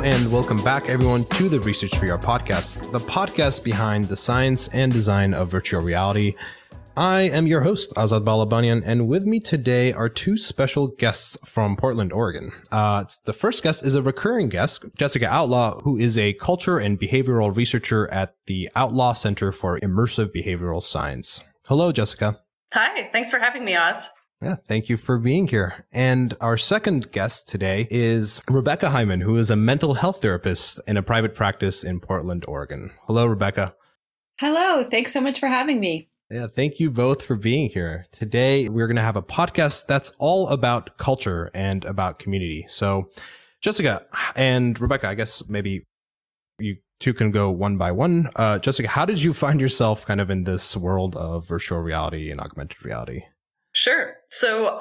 and welcome back, everyone, to the Research VR podcast, the podcast behind the science and design of virtual reality. I am your host, Azad Balabanian, and with me today are two special guests from Portland, Oregon. The first guest is a recurring guest, Jessica Outlaw, who is a culture and behavioral researcher at the Outlaw Center for Immersive Behavioral Science. Hello, Jessica. Hi, thanks for having me, Oz. Yeah, thank you for being here. And our second guest today is Rebecca Hyman, who is a mental health therapist in a private practice in Portland, Oregon. Hello, Rebecca. Hello. Thanks so much for having me. Yeah, thank you both for being here. Today, we're going to have a podcast that's all about culture and about community. So, Jessica and Rebecca, I guess maybe you two can go one by one. Jessica, how did you find yourself kind of in this world of virtual reality and augmented reality? Sure. So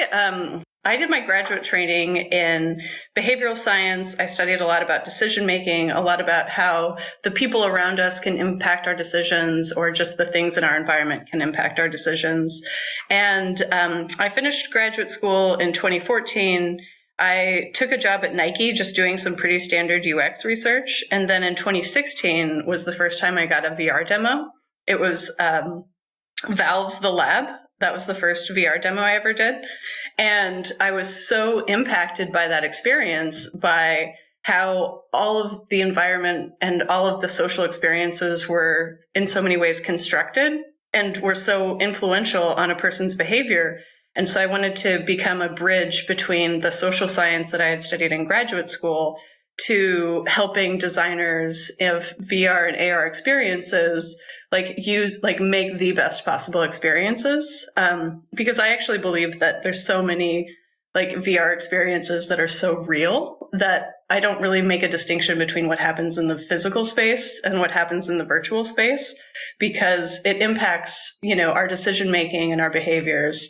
I did my graduate training in behavioral science. I studied a lot about decision making, a lot about how the people around us can impact our decisions, or just the things in our environment can impact our decisions. And I finished graduate school in 2014. I took a job at Nike just doing some pretty standard UX research. And then in 2016 was the first time I got a VR demo. It was Valve's The Lab. That was the first VR demo I ever did. And I was so impacted by that experience, by how all of the environment and all of the social experiences were in so many ways constructed and were so influential on a person's behavior. And so I wanted to become a bridge between the social science that I had studied in graduate school to helping designers of VR and AR experiences make the best possible experiences. Because I actually believe that there's so many VR experiences that are so real that I don't really make a distinction between what happens in the physical space and what happens in the virtual space, because it impacts, our decision making and our behaviors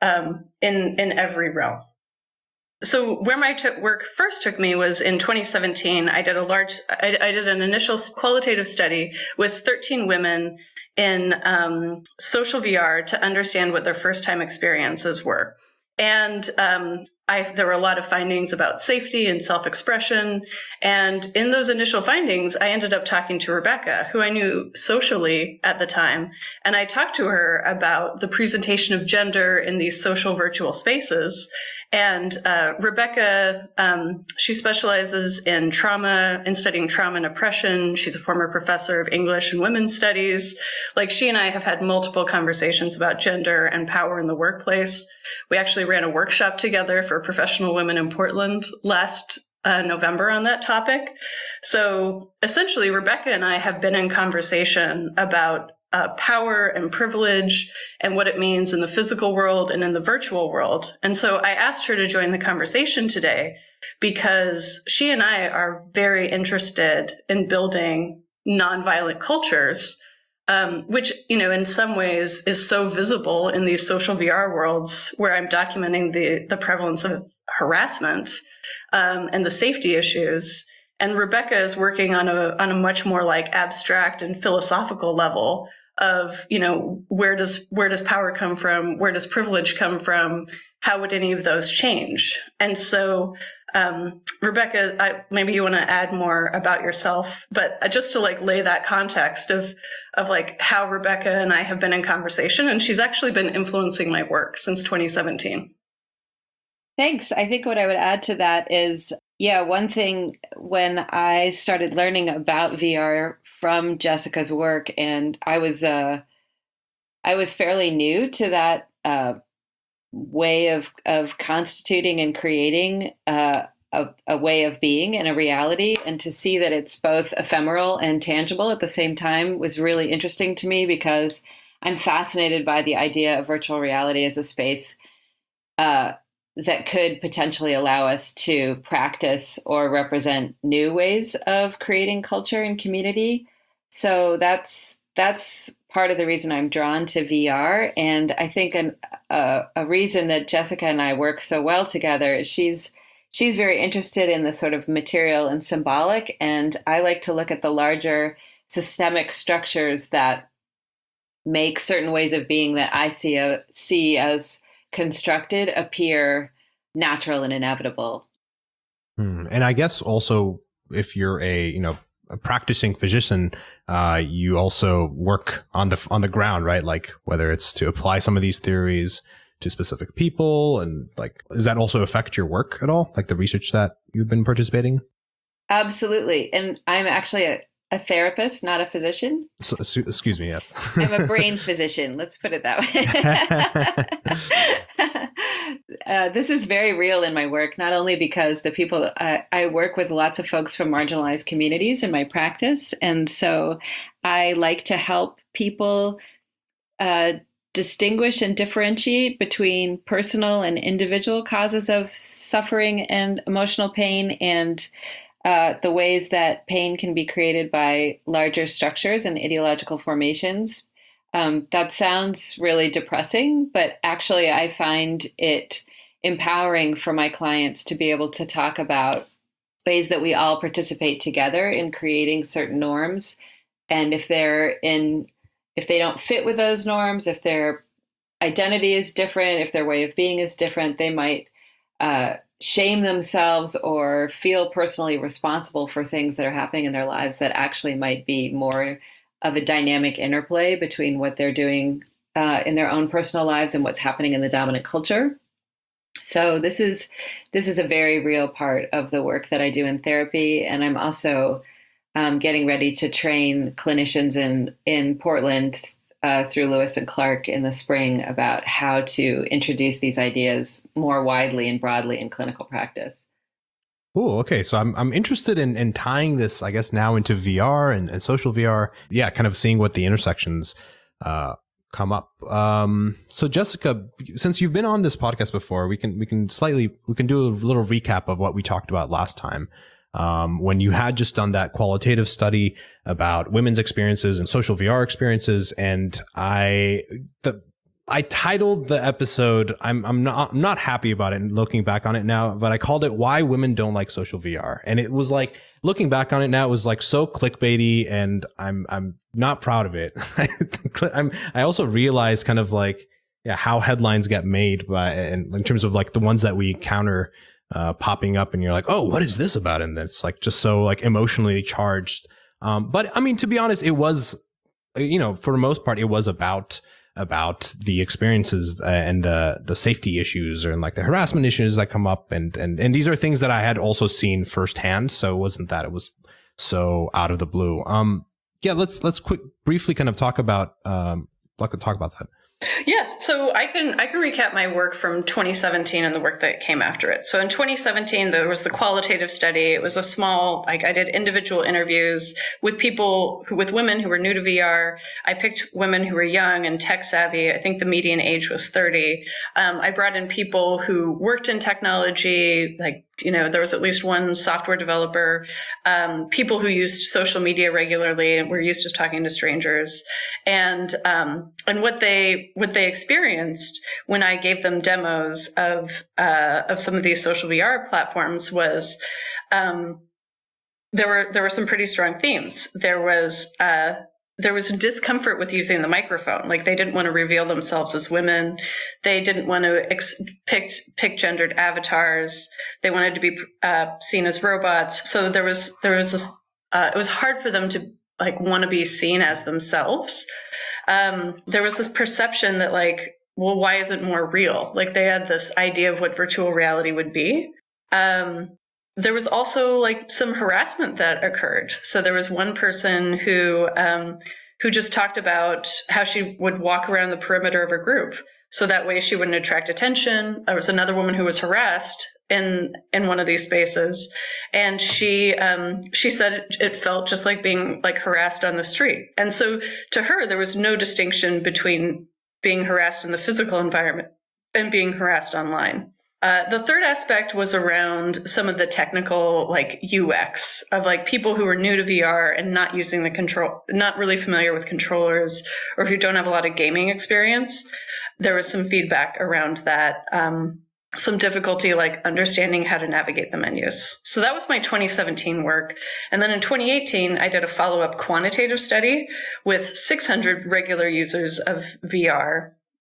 in every realm. So where my work first took me was in 2017. I did an initial qualitative study with 13 women in social VR to understand what their first time experiences were. And there were a lot of findings about safety and self-expression. And in those initial findings, I ended up talking to Rebecca, who I knew socially at the time. And I talked to her about the presentation of gender in these social virtual spaces. And Rebecca, she specializes in studying trauma and oppression. She's a former professor of English and women's studies. She and I have had multiple conversations about gender and power in the workplace. We actually ran a workshop together for professional women in Portland last November on that topic. So essentially, Rebecca and I have been in conversation about power and privilege and what it means in the physical world and in the virtual world. And so I asked her to join the conversation today because she and I are very interested in building nonviolent cultures, which, in some ways is so visible in these social VR worlds where I'm documenting the prevalence of harassment and the safety issues. And Rebecca is working on a much more abstract and philosophical level of, where does power come from? Where does privilege come from? How would any of those change? And so, Rebecca, maybe you want to add more about yourself, but just to lay that context of how Rebecca and I have been in conversation, and she's actually been influencing my work since 2017. Thanks. I think what I would add to that is, one thing when I started learning about VR from Jessica's work, and I was fairly new to that way of constituting and creating a way of being and a reality, and to see that it's both ephemeral and tangible at the same time was really interesting to me, because I'm fascinated by the idea of virtual reality as a space that could potentially allow us to practice or represent new ways of creating culture and community. So that's part of the reason I'm drawn to VR. And I think a reason that Jessica and I work so well together is she's very interested in the sort of material and symbolic, and I like to look at the larger systemic structures that make certain ways of being that I see as constructed appear natural and inevitable. And I guess also if you're a practicing physician, you also work on the ground, right? Like whether it's to apply some of these theories to specific people, and like, does that also affect your work at all? Like the research that you've been participating? Absolutely. And I'm actually a therapist, not a physician. So, excuse me. Yes. I'm a brain physician. Let's put it that way. This is very real in my work, not only because the people I work with lots of folks from marginalized communities in my practice. And so I like to help people distinguish and differentiate between personal and individual causes of suffering and emotional pain, and the ways that pain can be created by larger structures and ideological formations. That sounds really depressing, but actually I find it empowering for my clients to be able to talk about ways that we all participate together in creating certain norms. And if they don't fit with those norms, if their identity is different, if their way of being is different, they might shame themselves or feel personally responsible for things that are happening in their lives that actually might be more of a dynamic interplay between what they're doing in their own personal lives and what's happening in the dominant culture. So this is a very real part of the work that I do in therapy. And I'm also getting ready to train clinicians in Portland through Lewis and Clark in the spring about how to introduce these ideas more widely and broadly in clinical practice. Oh, okay. So I'm interested in tying this, I guess, now into VR and social VR. Yeah, kind of seeing what the intersections come up. So Jessica, since you've been on this podcast before, we can do a little recap of what we talked about last time. When you had just done that qualitative study about women's experiences and social VR experiences, and I titled the episode, I'm not happy about it and looking back on it now, but I called it "Why Women Don't Like Social VR," and it was like, looking back on it now, it was like so clickbaity, and I'm not proud of it. I also realized kind of like, how headlines get made and in terms of like the ones that we encounter popping up, and you're like, oh, what is this about? And it's like just so like emotionally charged. But I mean, to be honest, it was, for the most part, it was about the experiences and the safety issues and like the harassment issues that come up. And these are things that I had also seen firsthand. So it wasn't that it was so out of the blue. Let's briefly kind of talk about that. Yeah, so I can recap my work from 2017 and the work that came after it. So in 2017, there was the qualitative study. It was a small, I did individual interviews with women who were new to VR. I picked women who were young and tech savvy. I think the median age was 30. I brought in people who worked in technology, there was at least one software developer, people who used social media regularly and were used to talking to strangers, and what they experienced when I gave them demos of some of these social VR platforms was there were some pretty strong themes. There was discomfort with using the microphone. Like, they didn't want to reveal themselves as women. They didn't want to pick gendered avatars. They wanted to be seen as robots. So there was this. It was hard for them to want to be seen as themselves. There was this perception that well, why isn't more real? They had this idea of what virtual reality would be. There was also some harassment that occurred. So there was one person who just talked about how she would walk around the perimeter of her group, so that way she wouldn't attract attention. There was another woman who was harassed in one of these spaces, and she said it felt just like being harassed on the street. And so to her, there was no distinction between being harassed in the physical environment and being harassed online. The third aspect was around some of the technical UX of people who are new to VR and not using not really familiar with controllers, or who don't have a lot of gaming experience. There was some feedback around that, some difficulty understanding how to navigate the menus. So that was my 2017 work. And then in 2018, I did a follow-up quantitative study with 600 regular users of VR.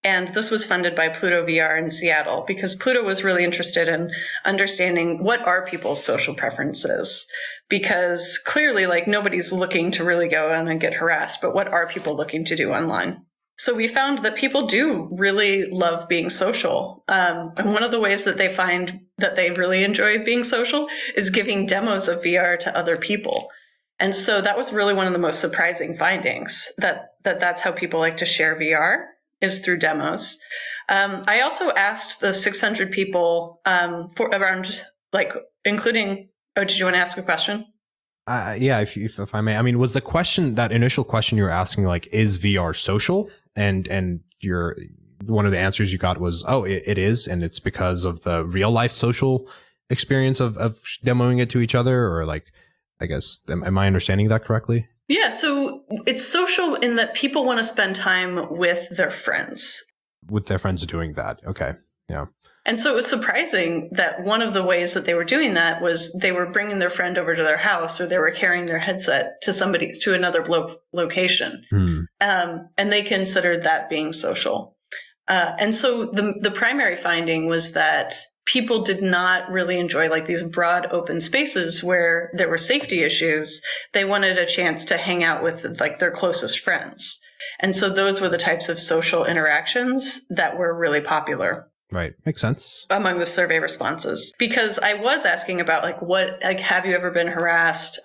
And this was funded by Pluto VR in Seattle because Pluto was really interested in understanding what are people's social preferences. Because clearly, like, nobody's looking to really go in and get harassed, but what are people looking to do online? So we found that people do really love being social. And one of the ways that they find that they really enjoy being social is giving demos of VR to other people. And so that was really one of the most surprising findings, that's how people like to share VR, is through demos. I also asked the 600 people for around, like, including, oh, did you want to ask a question? Yeah, if I may. I mean, was the question, that initial question you were asking, like, is VR social? And one of the answers you got was, oh, it is, and it's because of the real life social experience of demoing it to each other, or, like, I guess, am I understanding that correctly? Yeah, so it's social in that people want to spend time with their friends. With their friends doing that. Okay. Yeah. And so it was surprising that one of the ways that they were doing that was they were bringing their friend over to their house, or they were carrying their headset to another location. And they considered that being social. And so the primary finding was that people did not really enjoy, like, these broad open spaces where there were safety issues. They wanted a chance to hang out with, like, their closest friends. And so those were the types of social interactions that were really popular. Right. Makes sense. Among the survey responses, because I was asking about, like, have you ever been harassed?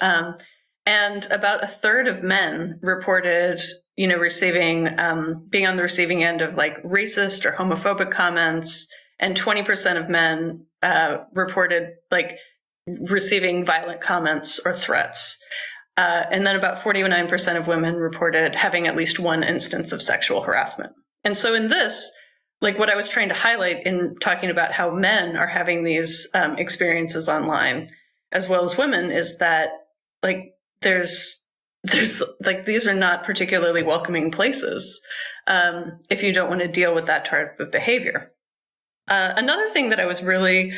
And about a third of men reported, receiving, being on the receiving end of, like, racist or homophobic comments. And 20% of men reported, like, receiving violent comments or threats. And then about 49% of women reported having at least one instance of sexual harassment. And so in this, like, what I was trying to highlight in talking about how men are having these experiences online, as well as women, is that, like, there's like, these are not particularly welcoming places if you don't want to deal with that type of behavior. Another thing that I was really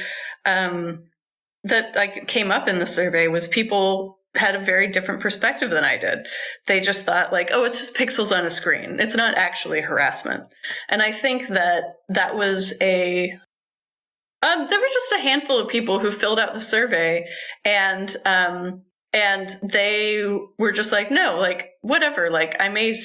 that like came up in the survey was people had a very different perspective than I did. They just thought, like, oh, it's just pixels on a screen. It's not actually harassment. And I think that was there were just a handful of people who filled out the survey, and they were just like, no, like, whatever, like, I may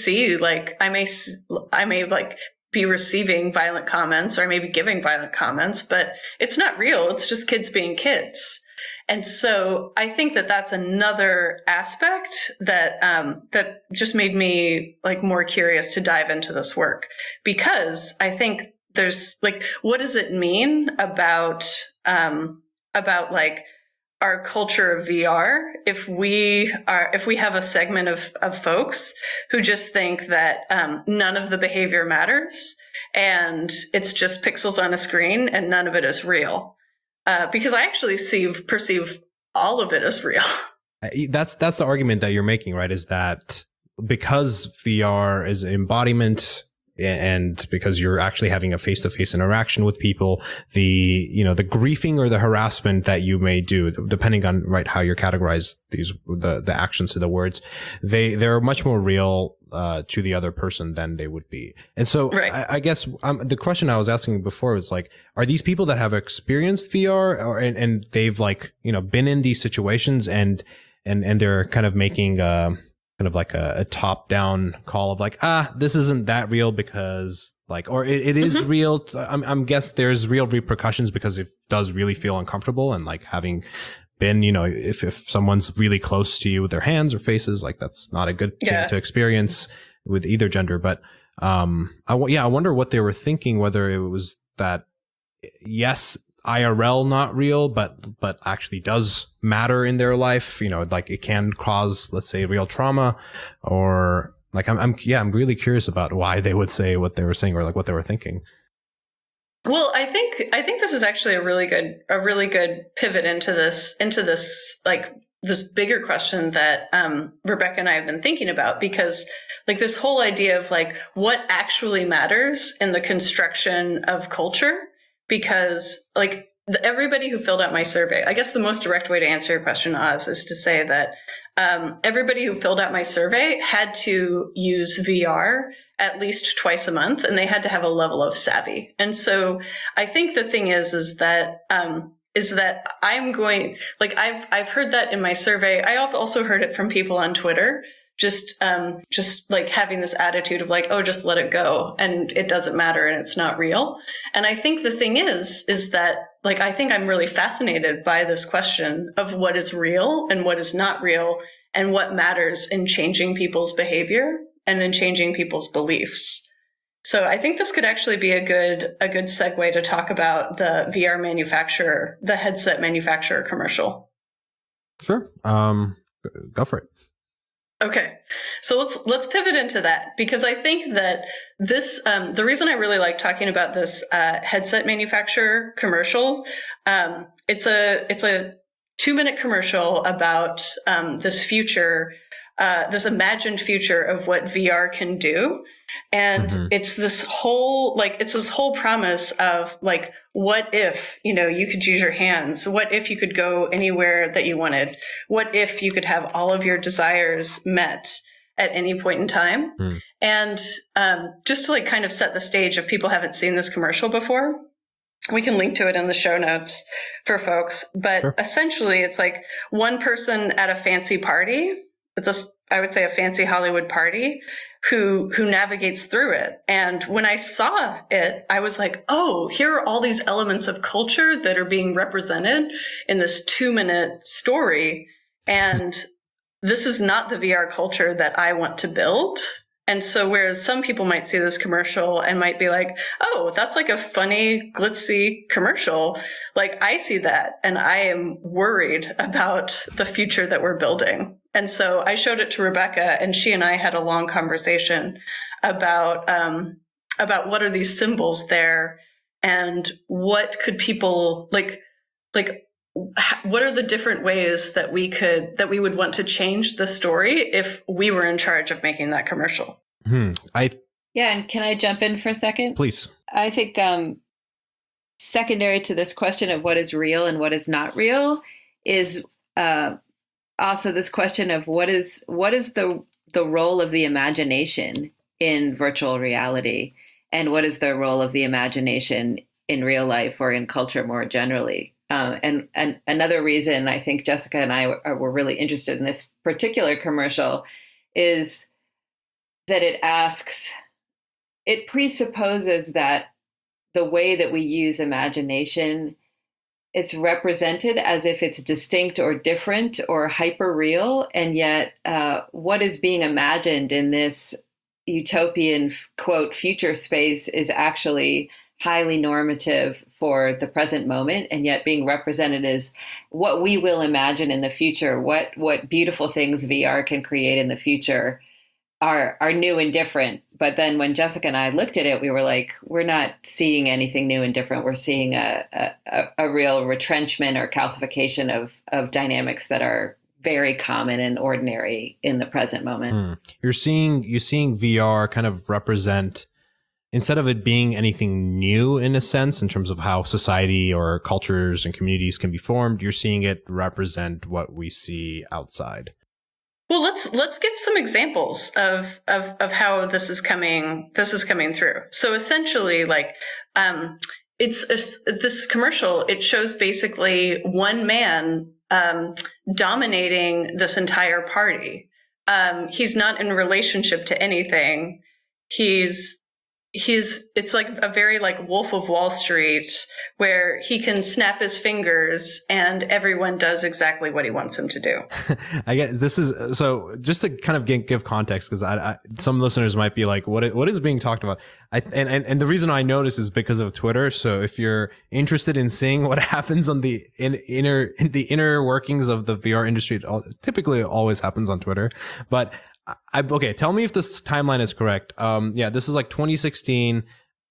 like be receiving violent comments, or I may be giving violent comments, but it's not real. It's just kids being kids. And so I think that's another aspect that just made me, like, more curious to dive into this work, because I think there's, like, what does it mean about like our culture of VR if we have a segment of folks who just think that none of the behavior matters and it's just pixels on a screen and none of it is real. Because I actually perceive all of it as real. That's the argument that you're making, right? Is that because VR is an embodiment, and because you're actually having a face-to-face interaction with people, the griefing or the harassment that you may do, depending on how you're categorize the actions to the words, they're much more real to the other person than they would be. And so right. I guess the question I was asking before was, like, are these people that have experienced VR and they've, like, been in these situations and they're kind of making kind of like a top-down call of, like, this isn't that real because, like, or it is real. I'm guess there's real repercussions because it does really feel uncomfortable, and, like, having been, if someone's really close to you with their hands or faces, like, that's not a good thing to experience with either gender. But I wonder what they were thinking, whether it was that, yes, IRL not real, but actually does matter in their life. Like, it can cause, let's say, real trauma, or, like, I'm really curious about why they would say what they were saying, or, like, what they were thinking. Well, I think this is actually a really good pivot into this like this bigger question that Rebecca and I have been thinking about, because, like, this whole idea of, like, what actually matters in the construction of culture. Because, like, everybody who filled out my survey, I guess the most direct way to answer your question, Oz, is to say that everybody who filled out my survey had to use VR at least twice a month, and they had to have a level of savvy. And so I think the thing is that I'm going, like, I've heard that in my survey. I have also heard it from people on Twitter, just like having this attitude of like, oh, just let it go and it doesn't matter and it's not real. And I think the thing is that, like, I think I'm really fascinated by this question of what is real and what is not real and what matters in changing people's behavior and in changing people's beliefs. So I think this could actually be a good segue to talk about the VR manufacturer, the headset manufacturer commercial. Sure. Go for it. Okay, so let's pivot into that, because I think that this the reason I really like talking about this headset manufacturer commercial, it's a 2-minute commercial about this future, this imagined future of what VR can do, and it's this whole promise of like, what if, you know, you could use your hands? What if you could go anywhere that you wanted? What if you could have all of your desires met at any point in time? And just to like kind of set the stage, if people haven't seen this commercial before, we can link to it in the show notes for folks. But sure. Essentially, it's like one person at a fancy party, I would say a fancy Hollywood party, who navigates through it. And when I saw it, I was like, oh, here are all these elements of culture that are being represented in this 2-minute story. And this is not the VR culture that I want to build. And so whereas some people might see this commercial and might be like, oh, that's like a funny, glitzy commercial, like I see that and I am worried about the future that we're building. And so I showed it to Rebecca, and she and I had a long conversation about what are these symbols there, and what could people like what are the different ways that we would want to change the story if we were in charge of making that commercial. Yeah, and can I jump in for a second? Please. I think secondary to this question of what is real and what is not real is also this question of what is the role of the imagination in virtual reality, and what is the role of the imagination in real life or in culture more generally. And another reason I think Jessica and I were really interested in this particular commercial is that it presupposes that the way that we use imagination, it's represented as if it's distinct or different or hyper real. And yet what is being imagined in this utopian, quote, future space is actually highly normative for the present moment, and yet being represented as what we will imagine in the future, what beautiful things VR can create in the future are new and different. But then when Jessica and I looked at it, we were like, we're not seeing anything new and different. We're seeing a real retrenchment or calcification of dynamics that are very common and ordinary in the present moment. You're seeing VR kind of represent, instead of it being anything new in a sense, in terms of how society or cultures and communities can be formed, you're seeing it represent what we see outside. Well, let's give some examples of how this is coming through. So essentially, like, this commercial, it shows basically one man dominating this entire party. He's not in relationship to anything. It's like a very like Wolf of Wall Street, where he can snap his fingers and everyone does exactly what he wants him to do. I guess this is, so just to kind of give context, because I some listeners might be like, what is being talked about? And the reason I know this is because of Twitter. So if you're interested in seeing what happens on the inner workings of the VR industry, it typically always happens on Twitter. But okay, tell me if this timeline is correct. Yeah, this is like 2016.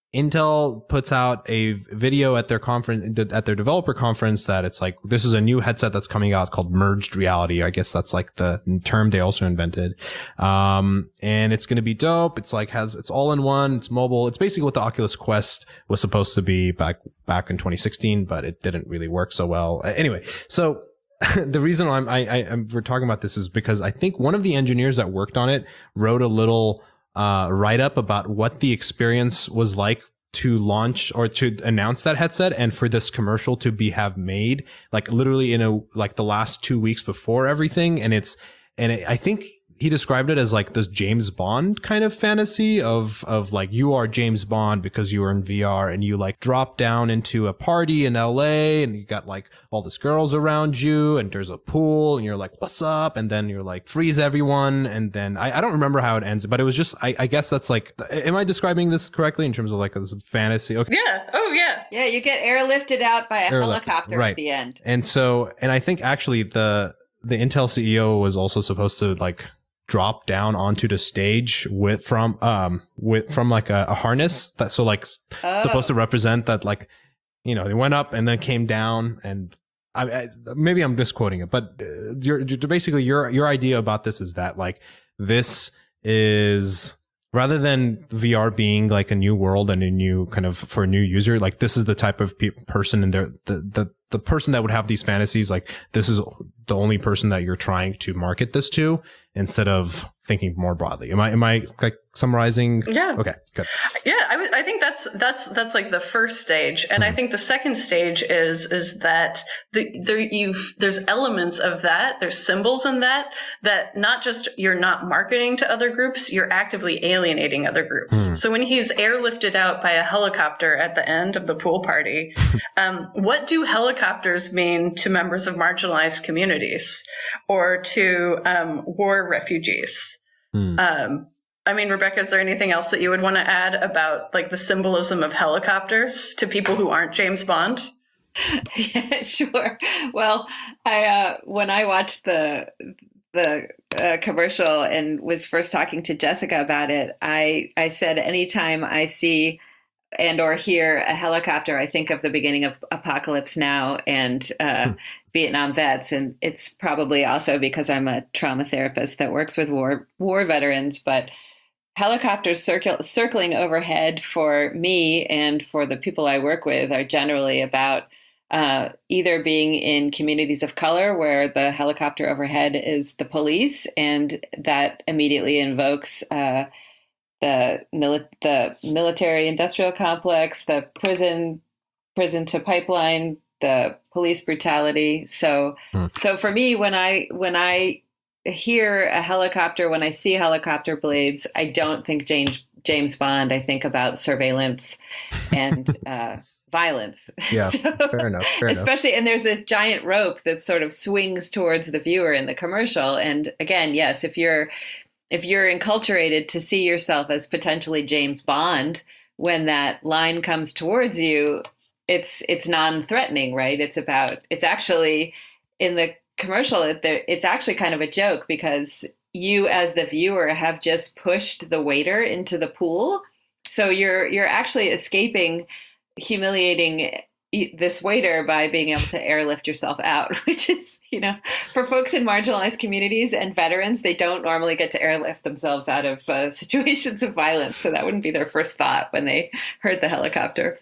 Intel puts out a video at their conference, at their developer conference, that it's like, this is a new headset that's coming out called merged reality. I guess that's like the term they also invented. And it's going to be dope. It's like it's all in one. It's mobile. It's basically what the Oculus Quest was supposed to be back in 2016, but it didn't really work so well. Anyway, so the reason we're talking about this is because I think one of the engineers that worked on it wrote a little write up about what the experience was like to launch or to announce that headset, and for this commercial to have made like literally in the last 2 weeks before everything. And I think he described it as like this James Bond kind of fantasy of like, you are James Bond because you are in VR, and you like drop down into a party in LA, and you got like all these girls around you, and there's a pool, and you're like, what's up? And then you're like, freeze everyone. And then I don't remember how it ends, but it was just, I guess that's like, am I describing this correctly in terms of like this fantasy? Okay. Yeah. Oh yeah. Yeah. You get airlifted out by a helicopter right at the end. And so, and I think actually the Intel CEO was also supposed to like drop down onto the stage from like a harness that supposed to represent that, like, you know, they went up and then came down. And I maybe I'm misquoting it, but basically your idea about this is that like, this is, rather than VR being like a new world and a new kind of for a new user, like this is the type of person, and the person that would have these fantasies, like this is the only person that you're trying to market this to, instead of thinking more broadly. Am I like summarizing? Yeah. Okay, good. Yeah, I think that's like the first stage, and I think the second stage is that there's elements of that, there's symbols in that not just you're not marketing to other groups, you're actively alienating other groups. So when he's airlifted out by a helicopter at the end of the pool party, what do helicopters mean to members of marginalized communities or to war refugees? I mean, Rebecca, is there anything else that you would want to add about like the symbolism of helicopters to people who aren't James Bond? Yeah, sure. Well, when I watched the commercial and was first talking to Jessica about it, I said, anytime I see and or hear a helicopter, I think of the beginning of Apocalypse Now and Vietnam vets. And it's probably also because I'm a trauma therapist that works with war veterans, but helicopters circling overhead for me and for the people I work with are generally about either being in communities of color where the helicopter overhead is the police, and that immediately invokes the military industrial complex, the prison to pipeline, the police brutality. So for me, when I hear a helicopter, when I see helicopter blades, I don't think James Bond. I think about surveillance and violence. Yeah, fair enough. Especially, and there's this giant rope that sort of swings towards the viewer in the commercial. And again, yes, if you're enculturated to see yourself as potentially James Bond, when that line comes towards you, it's non-threatening, right? It's actually in the commercial, it's actually kind of a joke because you as the viewer have just pushed the waiter into the pool. So you're actually escaping humiliating this waiter by being able to airlift yourself out, which is, you know, for folks in marginalized communities and veterans, they don't normally get to airlift themselves out of situations of violence. So that wouldn't be their first thought when they heard the helicopter.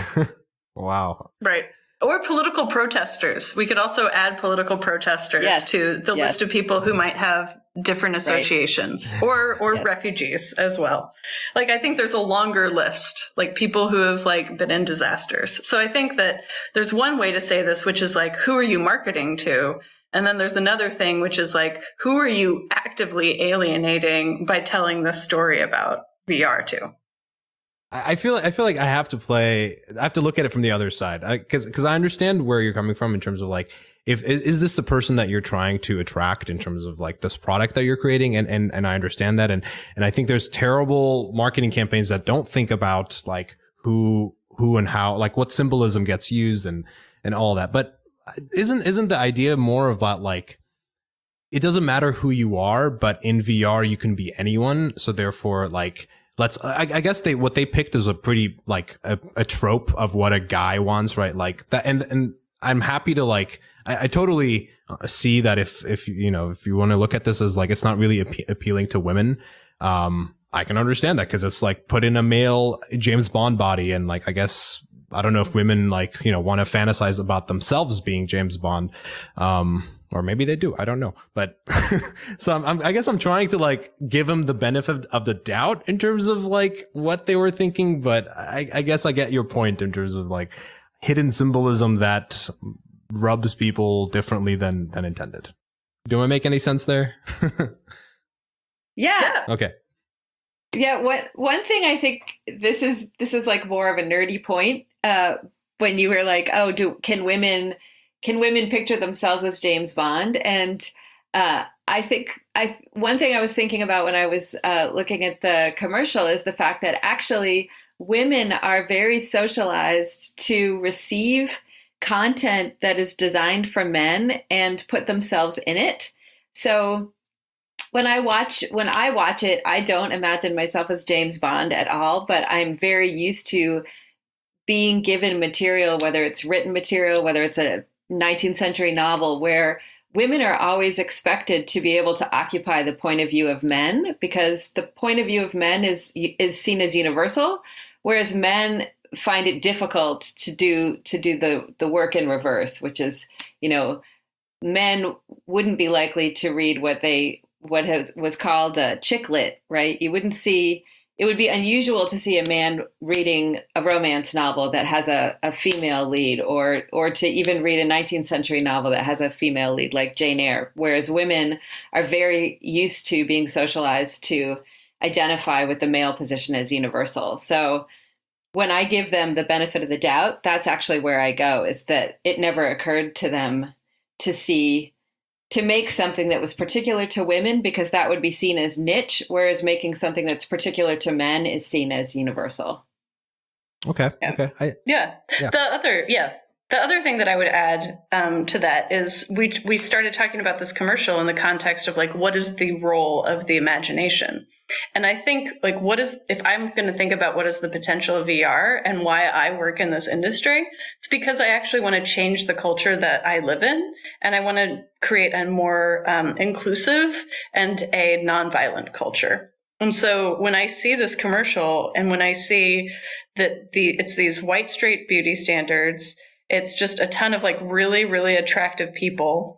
Wow. Right. Or political protesters. We could also add political protesters to the list of people who might have different associations, or refugees as well. Like, I think there's a longer list, like people who have like been in disasters. So I think that there's one way to say this, which is like, who are you marketing to? And then there's another thing, which is like, who are you actively alienating by telling this story about VR to? I feel like I have to look at it from the other side, because I understand where you're coming from in terms of like, is this the person that you're trying to attract in terms of like this product that you're creating, and I understand that, and I think there's terrible marketing campaigns that don't think about like who and how, like what symbolism gets used and all that. But isn't the idea more about like, it doesn't matter who you are, but in VR you can be anyone, so therefore like I guess what they picked is a pretty like a trope of what a guy wants, right? Like that. And I'm happy to like, I totally see that if you know, if you want to look at this as like, it's not really appealing to women. I can understand that, because it's like put in a male James Bond body, and like, I guess, I don't know if women like, you know, want to fantasize about themselves being James Bond. Or maybe they do. I don't know. But so I guess I'm trying to like give them the benefit of the doubt in terms of like what they were thinking. But I guess I get your point in terms of like hidden symbolism that rubs people differently than intended. Do I make any sense there? Yeah. Okay. Yeah. One thing I think this is like more of a nerdy point. When you were like, oh, can women picture themselves as James Bond? And I think one thing I was thinking about when I was looking at the commercial is the fact that actually women are very socialized to receive content that is designed for men and put themselves in it. So when I watch it, I don't imagine myself as James Bond at all, but I'm very used to being given material, whether it's written material, whether it's a 19th century novel, where women are always expected to be able to occupy the point of view of men, because the point of view of men is seen as universal, whereas men find it difficult to do the work in reverse, which is, you know, men wouldn't be likely to read what was called chick lit, right? You wouldn't see. It would be unusual to see a man reading a romance novel that has a female lead, or to even read a 19th century novel that has a female lead like Jane Eyre, whereas women are very used to being socialized to identify with the male position as universal. So when I give them the benefit of the doubt, that's actually where I go, is that it never occurred to them to make something that was particular to women, because that would be seen as niche, whereas making something that's particular to men is seen as universal. Okay. Yeah. Okay. The other thing that I would add to that is we started talking about this commercial in the context of like, what is the role of the imagination? And I think like, if I'm going to think about what is the potential of VR and why I work in this industry, it's because I actually want to change the culture that I live in, and I want to create a more inclusive and a nonviolent culture. And so when I see this commercial, and when I see that it's these white straight beauty standards, it's just a ton of like really, really attractive people.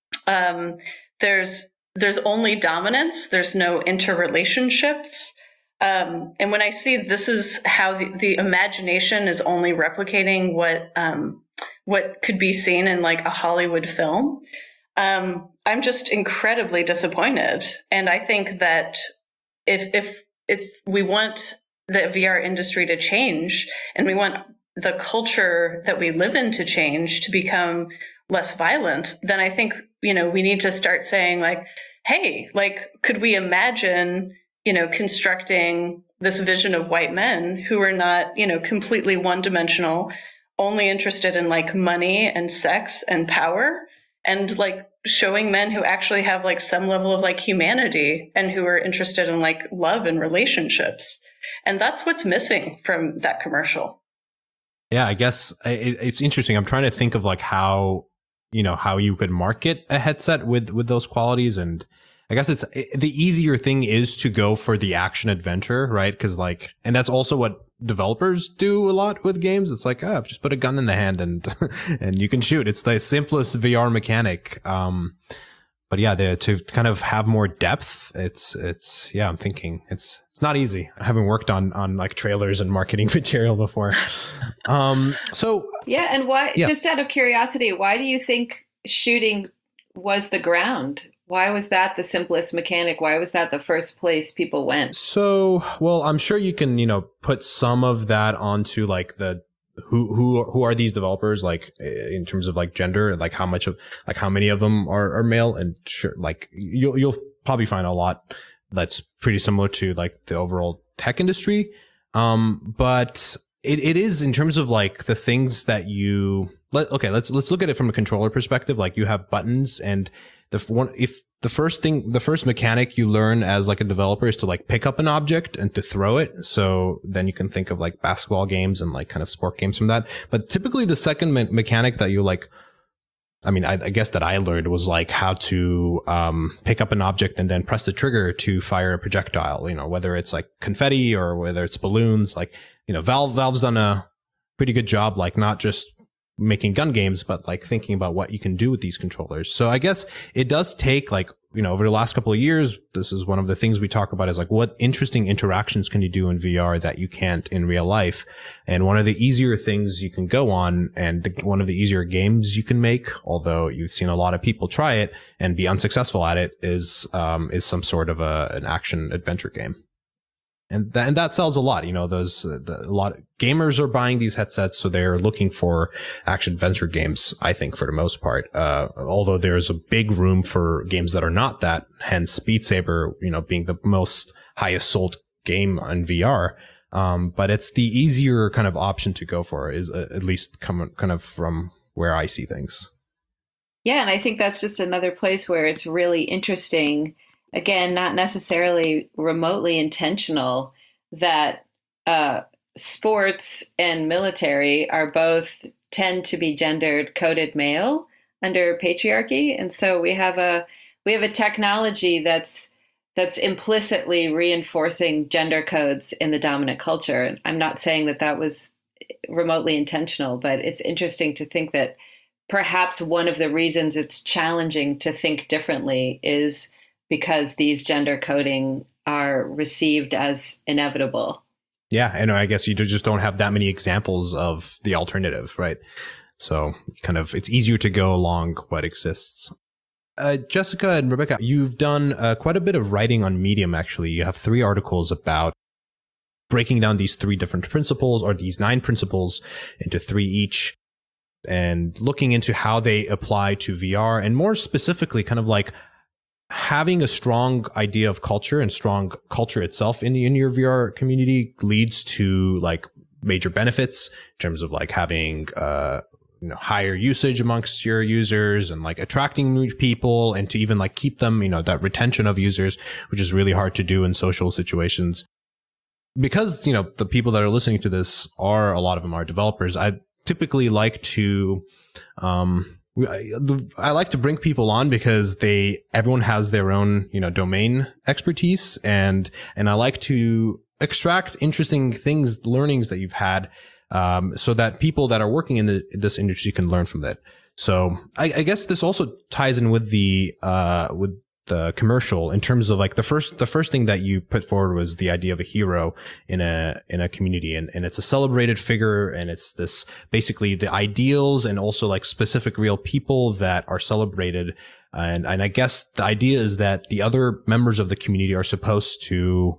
There's only dominance. There's no interrelationships. And when I see this is how the imagination is only replicating what could be seen in like a Hollywood film, I'm just incredibly disappointed. And I think that if we want the VR industry to change, and we want the culture that we live in to change, to become less violent, then I think, you know, we need to start saying like, hey, like, could we imagine, you know, constructing this vision of white men who are not, you know, completely one-dimensional, only interested in like money and sex and power, and like showing men who actually have like some level of like humanity and who are interested in like love and relationships. And that's what's missing from that commercial. Yeah, I guess it's interesting. I'm trying to think of like how you could market a headset with those qualities. And I guess it's the easier thing is to go for the action adventure, right? Because like, and that's also what developers do a lot with games. It's like, just put a gun in the hand and and you can shoot. It's the simplest VR mechanic. But yeah, to kind of have more depth, I'm thinking it's not easy. I haven't worked on like trailers and marketing material before. So yeah, and why? Yeah. Just out of curiosity, why do you think shooting was the ground? Why was that the simplest mechanic? Why was that the first place people went? So, well, I'm sure you can, put some of that onto like the who are these developers, like in terms of like gender, like how many of them are male, and sure, like you'll probably find a lot that's pretty similar to like the overall tech industry. But it is in terms of like the things that let's look at it from a controller perspective. Like you have buttons, and the first mechanic you learn as like a developer is to like pick up an object and to throw it. So then you can think of like basketball games and like kind of sport games from that. But typically the second mechanic that you like, I guess that I learned was like how to pick up an object and then press the trigger to fire a projectile, whether it's like confetti or whether it's balloons. Like, Valve's done a pretty good job, like not just making gun games, but like thinking about what you can do with these controllers. So I guess it does take like, over the last couple of years, this is one of the things we talk about is like what interesting interactions can you do in VR that you can't in real life. And one of the easier things you can go on and one of the easier games you can make, although you've seen a lot of people try it and be unsuccessful at it, is some sort of an action adventure game. And that sells a lot. A lot of gamers are buying these headsets, so they're looking for action adventure games, I think, for the most part. Although there's a big room for games that are not that, hence Beat Saber, being the most highest sold game on VR. But it's the easier kind of option to go for, is at least kind of from where I see things. Yeah, and I think that's just another place where it's really interesting. Again, not necessarily remotely intentional, that sports and military are both tend to be gendered coded male under patriarchy. And so we have a technology that's implicitly reinforcing gender codes in the dominant culture. I'm not saying that was remotely intentional, but it's interesting to think that perhaps one of the reasons it's challenging to think differently is because these gender coding are received as inevitable. Yeah, and I guess you just don't have that many examples of the alternative, right? So it's easier to go along what exists. Jessica and Rebecca, you've done quite a bit of writing on Medium, actually. You have 3 articles about breaking down these 3 different principles, or these 9 principles, into 3 each, and looking into how they apply to VR, and more specifically, kind of like having a strong idea of culture and strong culture itself in your VR community leads to like major benefits in terms of like having higher usage amongst your users and like attracting new people, and to even like keep them, that retention of users, which is really hard to do in social situations. Because, the people that are listening to this a lot of them are developers. I typically like to, I like to bring people on because everyone has their own, domain expertise, and I like to extract interesting learnings that you've had, so that people that are working in this industry can learn from it. So I guess this also ties in with the commercial in terms of like the first thing that you put forward was the idea of a hero in a community, and it's a celebrated figure, and it's this basically the ideals and also like specific real people that are celebrated, and I guess the idea is that the other members of the community are supposed to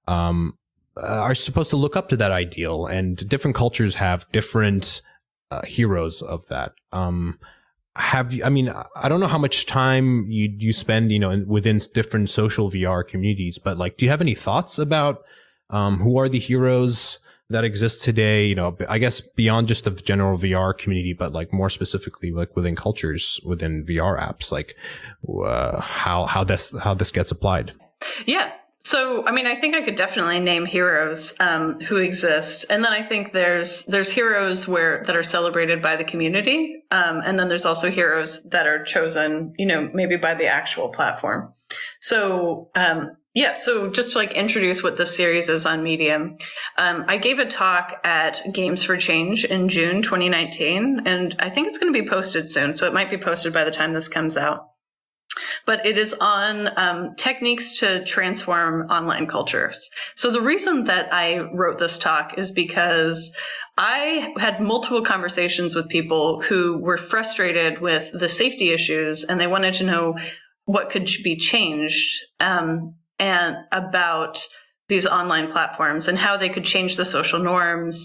look up to that ideal, and different cultures have different heroes of that. I don't know how much time you spend, within different social VR communities, but like, do you have any thoughts about who are the heroes that exist today? I guess beyond just the general VR community, but like more specifically, like within cultures, within VR apps, like how this gets applied. Yeah. So, I think I could definitely name heroes who exist, and then I think there's heroes that are celebrated by the community, and then there's also heroes that are chosen, maybe by the actual platform. So, so just to like introduce what this series is on Medium, I gave a talk at Games for Change in June 2019, and I think it's going to be posted soon, so it might be posted by the time this comes out. But it is on techniques to transform online cultures. So the reason that I wrote this talk is because I had multiple conversations with people who were frustrated with the safety issues, and they wanted to know what could be changed and about these online platforms and how they could change the social norms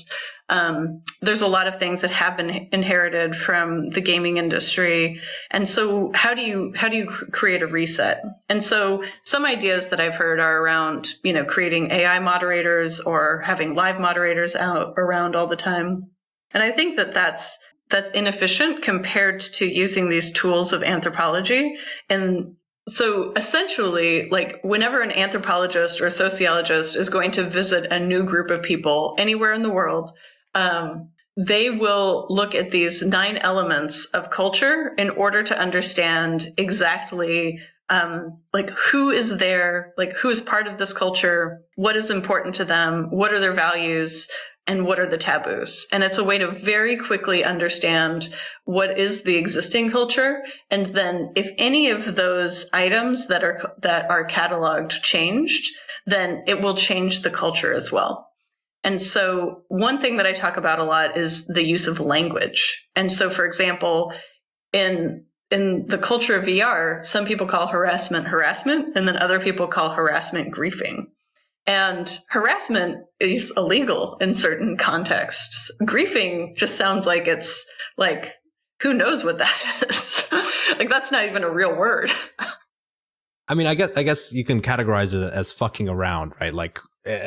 There's a lot of things that have been inherited from the gaming industry. And so how do you create a reset? And so some ideas that I've heard are around, creating AI moderators or having live moderators out around all the time. And I think that that's inefficient compared to using these tools of anthropology. And so essentially, like whenever an anthropologist or a sociologist is going to visit a new group of people anywhere in the world, they will look at these 9 elements of culture in order to understand exactly like who is there, like who is part of this culture, what is important to them, what are their values, and what are the taboos. And it's a way to very quickly understand what is the existing culture. And then if any of those items that are cataloged changed, then it will change the culture as well. And so one thing that I talk about a lot is the use of language. And so, for example, in the culture of VR, some people call harassment, and then other people call harassment griefing. And harassment is illegal in certain contexts. Griefing just sounds like it's like, who knows what that is? Like, that's not even a real word. I mean, I guess you can categorize it as fucking around, right? Like,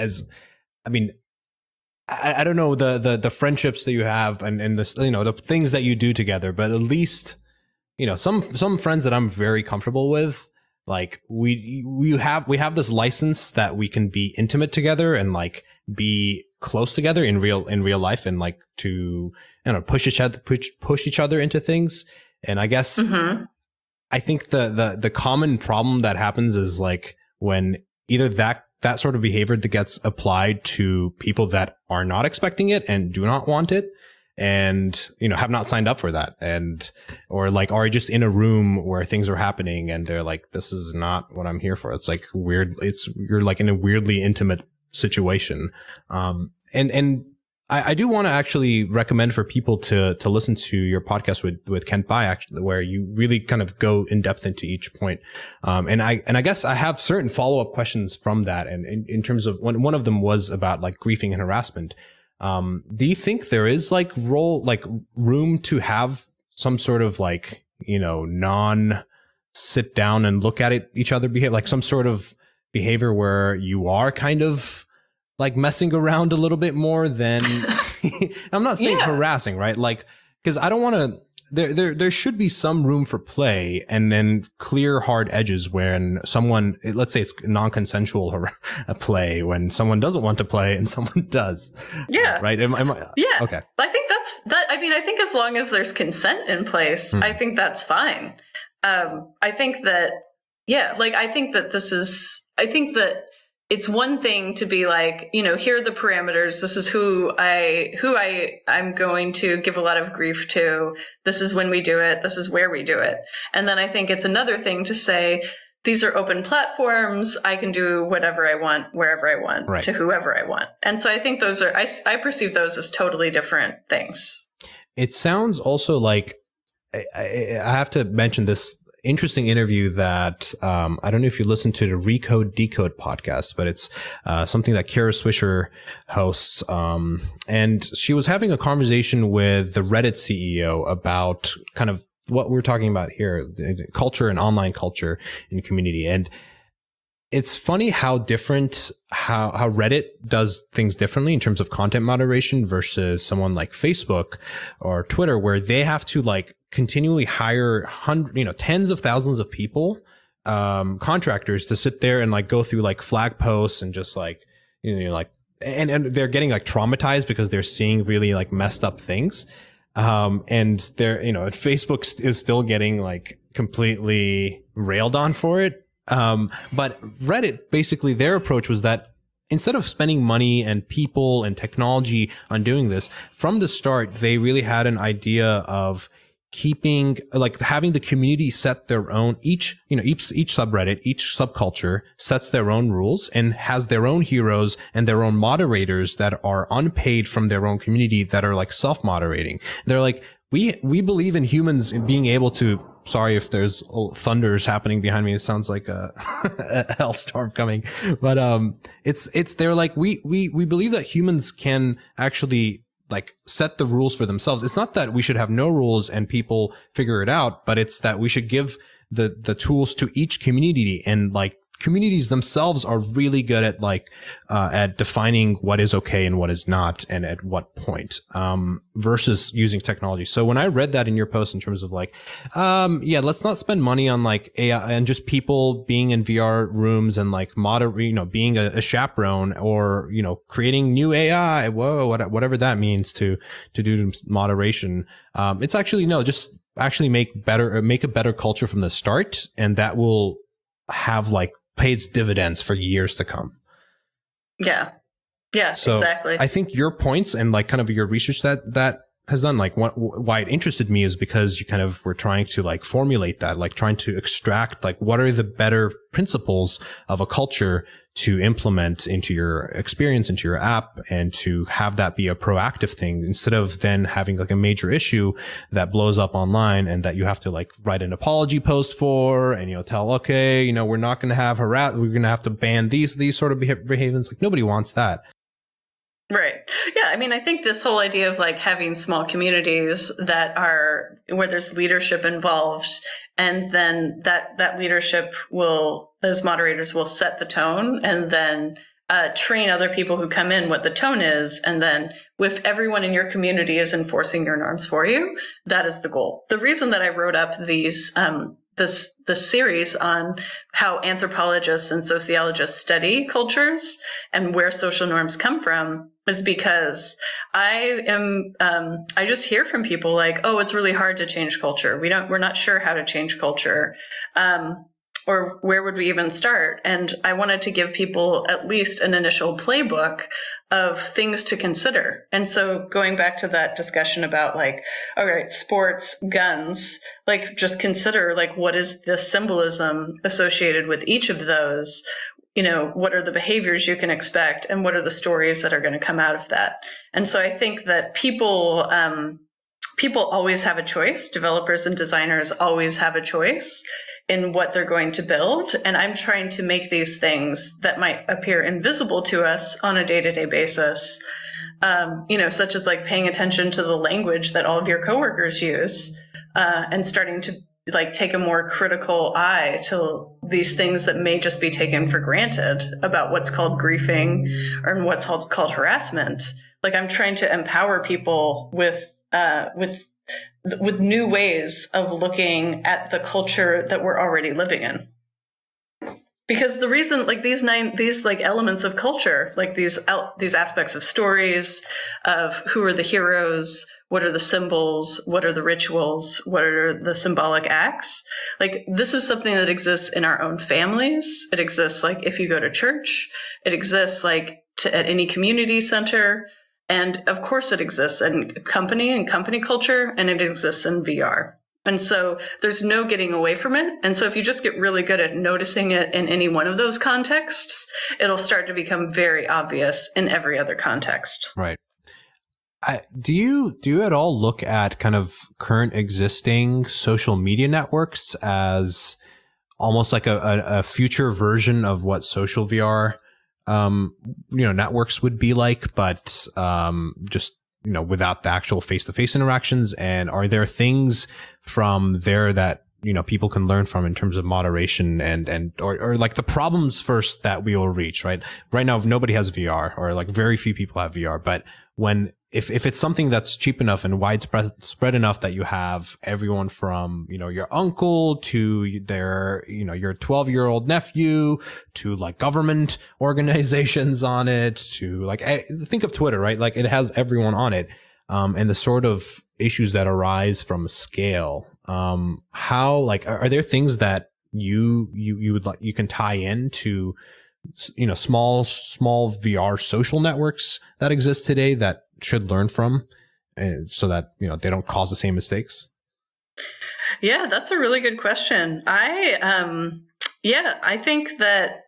I don't know the friendships that you have and the, the things that you do together, but at least, some friends that I'm very comfortable with, like we have this license that we can be intimate together and like be close together in real life and like to, push each other into things. And I guess, I think the common problem that happens is like when either that sort of behavior that gets applied to people that are not expecting it and do not want it and, have not signed up for that or like are just in a room where things are happening and they're like, this is not what I'm here for. It's like weird. You're like in a weirdly intimate situation. And I do want to actually recommend for people to listen to your podcast with Kent Bye, actually, where you really kind of go in depth into each point. And I guess I have certain follow up questions from that. And in terms of one of them was about like griefing and harassment. Do you think there is like room to have some sort of like, non sit down and look at each other behave, like some sort of behavior where you are kind of like messing around a little bit more than I'm not saying harassing, right? Like, cause I don't want to, there should be some room for play and then clear hard edges when someone, let's say it's non-consensual play when someone doesn't want to play and someone does. Yeah. Right. Yeah. Okay. I think I think as long as there's consent in place, I think that's fine. I think that it's one thing to be like, here are the parameters. This is who I'm going to give a lot of grief to. This is when we do it. This is where we do it. And then I think it's another thing to say, these are open platforms. I can do whatever I want, wherever I want, right, to whoever I want. And so I think those are, I perceive those as totally different things. It sounds also like, I have to mention this interesting interview that I don't know if you listen to the Recode Decode podcast, but it's something that Kara Swisher hosts. And she was having a conversation with the Reddit CEO about kind of what we're talking about here, culture and online culture and community. And it's funny how different, how Reddit does things differently in terms of content moderation versus someone like Facebook or Twitter, where they have to like continually hire tens of thousands of people, contractors to sit there and like go through like flag posts and just like, and they're getting like traumatized because they're seeing really like messed up things. And they're, Facebook is still getting like completely railed on for it. But Reddit, basically their approach was that instead of spending money and people and technology on doing this, from the start, they really had an idea of having the community set their own, each subreddit, each subculture sets their own rules and has their own heroes and their own moderators that are unpaid from their own community that are like self-moderating. They're like, we believe in humans in being able to, sorry if there's thunders happening behind me. It sounds like a hellstorm coming, but, they're like, we believe that humans can actually like set the rules for themselves. It's not that we should have no rules and people figure it out, but it's that we should give the tools to each community, and like communities themselves are really good at like at defining what is okay and what is not and at what point, versus using technology. So when I read that in your post in terms of like let's not spend money on like AI and just people being in VR rooms and like being a chaperone, or creating new AI, whatever that means to do moderation, it's actually just actually make a better culture from the start, and that will have like paid dividends for years to come. Yeah, so exactly. I think your points and like kind of your research that has done, like why it interested me is because you kind of were trying to like formulate that, like trying to extract like what are the better principles of a culture to implement into your experience, into your app, and to have that be a proactive thing instead of then having like a major issue that blows up online and that you have to like write an apology post for, and tell, okay, we're not going to have we're going to have to ban these sort of behaviors. Like nobody wants that. Right. Yeah. I mean, I think this whole idea of like having small communities that are where there's leadership involved, and then that leadership those moderators will set the tone, and then train other people who come in what the tone is. And then if everyone in your community is enforcing your norms for you, that is the goal. The reason that I wrote up these this series on how anthropologists and sociologists study cultures and where social norms come from is because I just hear from people like, oh, it's really hard to change culture. We're not sure how to change culture. Or where would we even start? And I wanted to give people at least an initial playbook of things to consider. And so going back to that discussion about like, all right, sports, guns, like just consider like what is the symbolism associated with each of those? What are the behaviors you can expect, and what are the stories that are going to come out of that? And so I think that people always have a choice. Developers and designers always have a choice in what they're going to build. And I'm trying to make these things that might appear invisible to us on a day-to-day basis, such as like paying attention to the language that all of your coworkers use, and starting to like take a more critical eye to these things that may just be taken for granted about what's called griefing or what's called harassment. Like I'm trying to empower people with new ways of looking at the culture that we're already living in. Because the reason, like these like elements of culture, like these aspects of stories, of who are the heroes, what are the symbols, what are the rituals, what are the symbolic acts, like this is something that exists in our own families. It exists like if you go to church, it exists like at any community center. And of course it exists in company culture, and it exists in VR. And so there's no getting away from it. And so if you just get really good at noticing it in any one of those contexts, it'll start to become very obvious in every other context. Right. Do you at all look at kind of current existing social media networks as almost like a future version of what social VR networks would be like, but just without the actual face-to-face interactions? And are there things from there that people can learn from in terms of moderation or like the problems first that we will reach? Right now, nobody has VR, or like very few people have VR, but if it's something that's cheap enough and widespread enough that you have everyone from, your uncle to their, your 12-year-old nephew to like government organizations on it to like, think of Twitter, right? Like it has everyone on it. And the sort of issues that arise from scale, how, like, are there things that you would like, you can tie in to, small VR social networks that exist today that should learn from, so that they don't cause the same mistakes? Yeah, that's a really good question. I think that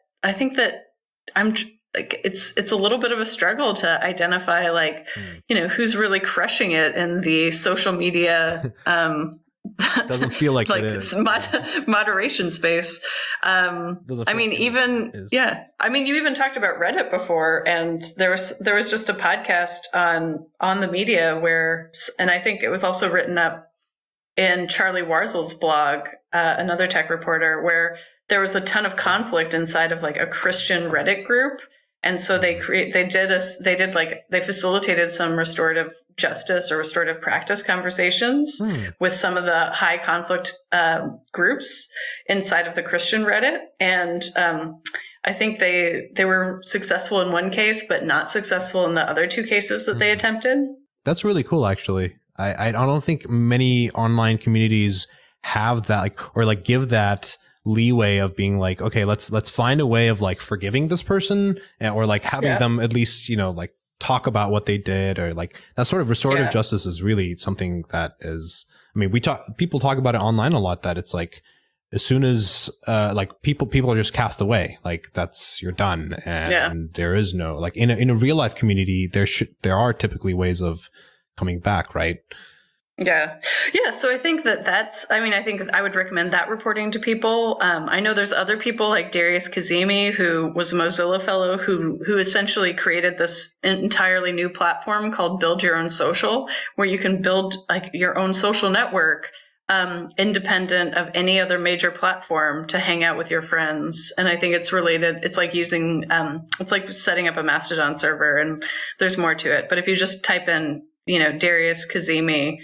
I'm like it's a little bit of a struggle to identify like who's really crushing it in the social media Doesn't feel like like it is. moderation space. Doesn't I feel mean, like even it is. yeah. I mean, you even talked about Reddit before, and there was just a podcast on the media where, and I think it was also written up in Charlie Warzel's blog, another tech reporter, where there was a ton of conflict inside of like a Christian Reddit group. And so they facilitated some restorative justice or restorative practice conversations with some of the high conflict groups inside of the Christian Reddit. And I think they were successful in one case, but not successful in the other two cases that they attempted. That's really cool, actually. I don't think many online communities have that, like, or like give that leeway of being like, okay, let's find a way of like forgiving this person, or like having them at least, you know, like talk about what they did, or like that sort of restorative justice is really something that is, I mean, people talk about it online a lot, that it's like, as soon as like people are just cast away, like you're done, and there is no, like in a real life community, there are typically ways of coming back, right? Yeah. So I think I think I would recommend that reporting to people. I know there's other people like Darius Kazemi, who was a Mozilla fellow, who essentially created this entirely new platform called Build Your Own Social, where you can build like your own social network, independent of any other major platform, to hang out with your friends. And I think it's related. It's like using, it's like setting up a Mastodon server, and there's more to it. But if you just type in, you know, Darius Kazemi,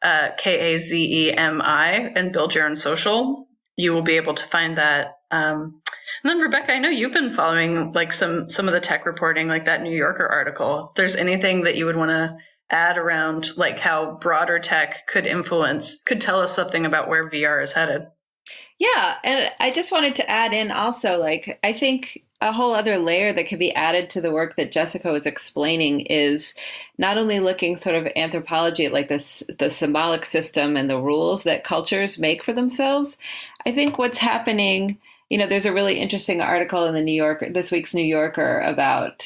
Kazemi, and Build Your Own Social, you will be able to find that. And then Rebecca, I know you've been following like some of the tech reporting, like that New Yorker article. If there's anything that you would want to add around like how broader tech could tell us something about where VR is headed. Yeah. And I just wanted to add in also, like, I think a whole other layer that could be added to the work that Jessica was explaining is not only looking sort of anthropology at like the symbolic system and the rules that cultures make for themselves. I think what's happening, you know, there's a really interesting article in this week's New Yorker about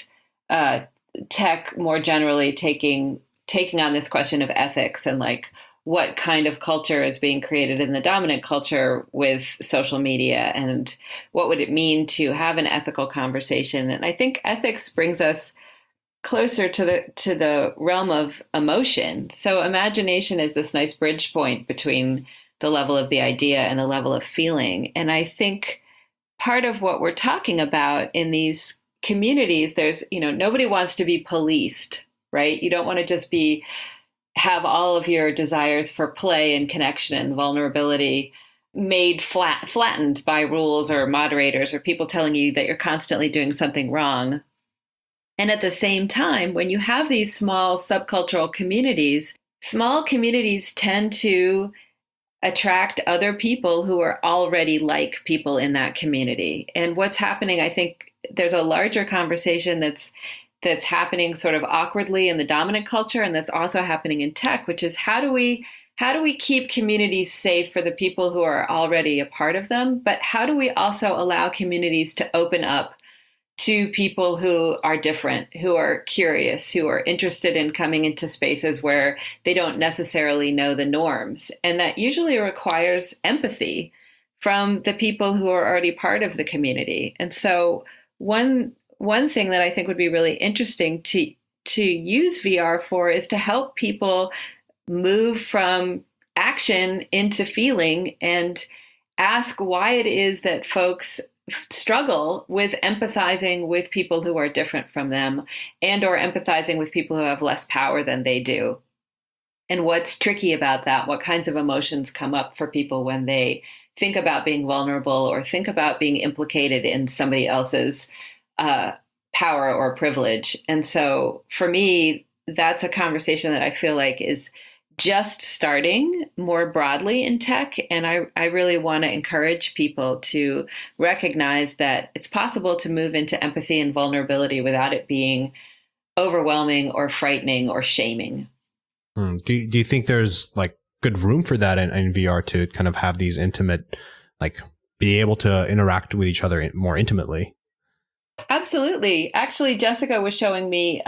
tech more generally taking on this question of ethics and like what kind of culture is being created in the dominant culture with social media, and what would it mean to have an ethical conversation. And I think ethics brings us closer to the realm of emotion. So imagination is this nice bridge point between the level of the idea and the level of feeling. And I think part of what we're talking about in these communities, there's, you know, nobody wants to be policed, right? You don't want to just have all of your desires for play and connection and vulnerability made flattened by rules or moderators or people telling you that you're constantly doing something wrong. And at the same time, when you have these small subcultural communities, small communities tend to attract other people who are already like people in that community. And what's happening, I think there's a larger conversation that's happening sort of awkwardly in the dominant culture, and that's also happening in tech, which is how do we keep communities safe for the people who are already a part of them, but how do we also allow communities to open up to people who are different, who are curious, who are interested in coming into spaces where they don't necessarily know the norms. And that usually requires empathy from the people who are already part of the community. And so one thing that I think would be really interesting to use VR for is to help people move from action into feeling and ask why it is that folks struggle with empathizing with people who are different from them, and or empathizing with people who have less power than they do. And what's tricky about that? What kinds of emotions come up for people when they think about being vulnerable or think about being implicated in somebody else's power or privilege? And so for me, that's a conversation that I feel like is just starting more broadly in tech. And I really want to encourage people to recognize that it's possible to move into empathy and vulnerability without it being overwhelming or frightening or shaming. Do you think there's like good room for that in VR to kind of have these intimate, like be able to interact with each other more intimately? Absolutely. Actually, Jessica was showing me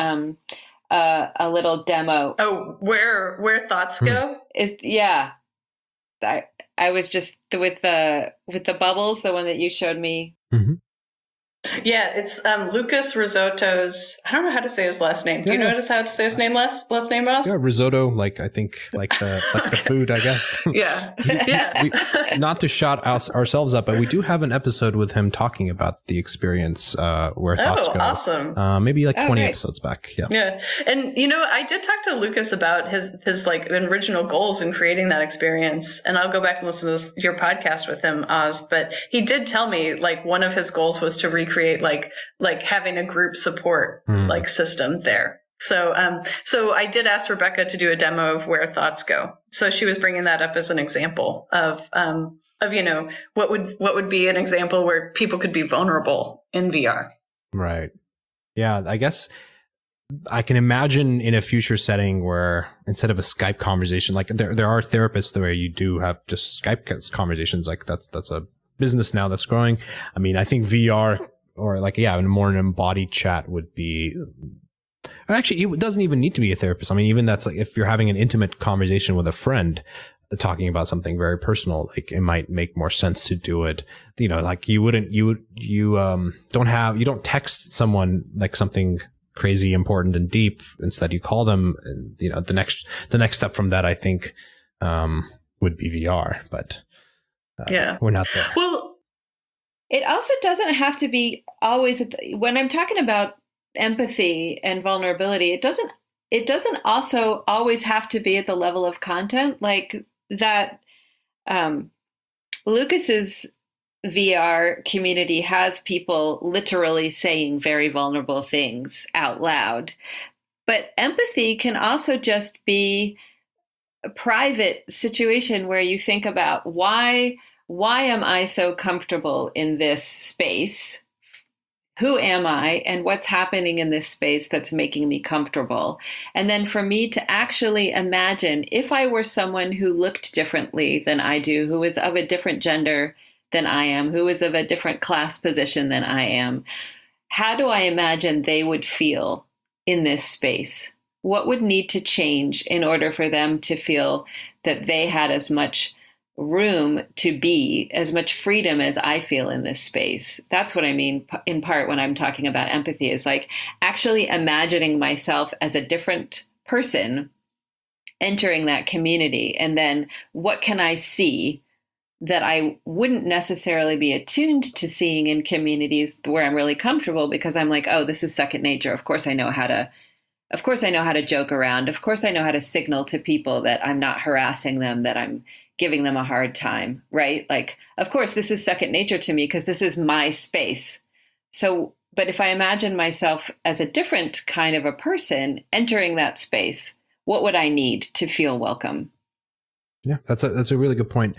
a little demo. Oh, where thoughts go? Yeah. I was just with the bubbles, the one that you showed me. Mm-hmm. Yeah, it's Lucas Risotto's. I don't know how to say his last name. Do you Yeah. know how to say his name last name, Ross? Yeah, risotto, I think the Okay. food, I guess. Yeah. Yeah. Not to shout ourselves up, but we do have an episode with him talking about the experience where thoughts go. Awesome. Maybe 20 great. episodes back. Yeah. Yeah. And I did talk to Lucas about his original goals in creating that experience. And I'll go back and listen to your podcast with him, Oz. But he did tell me one of his goals was to recreate having a group support system there. So I did ask Rebecca to do a demo of where thoughts go. So she was bringing that up as an example of what would be an example where people could be vulnerable in VR. Right. Yeah, I guess I can imagine in a future setting where instead of a Skype conversation, there are therapists where you do have just Skype conversations. That's a business now that's growing. I mean, I think VR or more an embodied chat would be. Actually, it doesn't even need to be a therapist. I mean, even that's if you're having an intimate conversation with a friend, talking about something very personal, it might make more sense to do it. You don't text someone something crazy important and deep. Instead, you call them. And, the next step from that, I think, would be VR. But we're not there. Well, it also doesn't have to be always when I'm talking about empathy and vulnerability. It doesn't also always have to be at the level of content like that. Lucas's VR community has people literally saying very vulnerable things out loud, but empathy can also just be a private situation where you think about why am I so comfortable in this space? Who am I and what's happening in this space that's making me comfortable? And then for me to actually imagine if I were someone who looked differently than I do, who is of a different gender than I am, who is of a different class position than I am, how do I imagine they would feel in this space? What would need to change in order for them to feel that they had as much room to be, as much freedom as I feel in this space? That's what I mean in part when I'm talking about empathy, is actually imagining myself as a different person entering that community. And then what can I see that I wouldn't necessarily be attuned to seeing in communities where I'm really comfortable, because I'm oh, this is second nature. Of course I know how to joke around. Of course I know how to signal to people that I'm not harassing them, that I'm giving them a hard time, right? Of course, this is second nature to me because this is my space. So, but if I imagine myself as a different kind of a person entering that space, what would I need to feel welcome? Yeah, that's a really good point.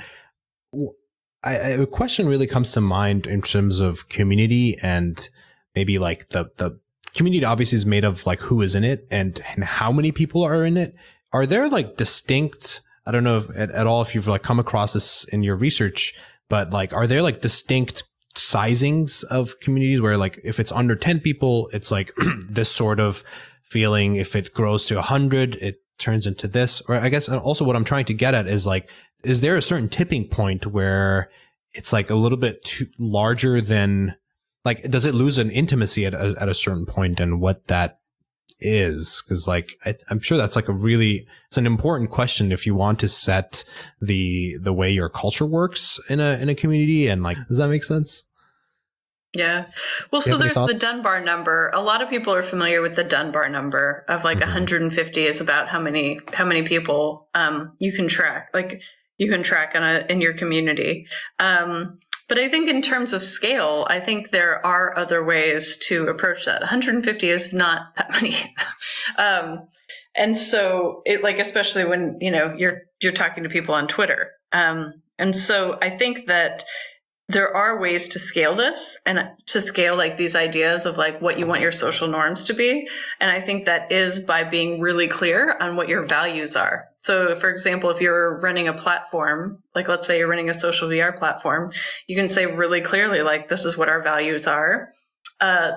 A question really comes to mind in terms of community, and maybe the community obviously is made of who is in it and how many people are in it. Are there distinct, I don't know if at all if you've come across this in your research, but are there distinct sizings of communities where if it's under 10 people, it's this sort of feeling. If it grows to 100, it turns into this. Or I guess also what I'm trying to get at is there a certain tipping point where it's a little bit too larger than, does it lose an intimacy at a certain point, and what that is? Because I'm sure that's it's an important question if you want to set the way your culture works in a community. And does that make sense? Yeah. Well, so there's the Dunbar number. A lot of people are familiar with the Dunbar number of 150 is about how many people you can track in your community. But I think in terms of scale, I think there are other ways to approach that. 150 is not that many. And so it especially when, you're talking to people on Twitter. And so I think that there are ways to scale this and to scale these ideas of what you want your social norms to be. And I think that is by being really clear on what your values are. So for example, if you're running a platform, let's say you're running a social VR platform, you can say really clearly, this is what our values are.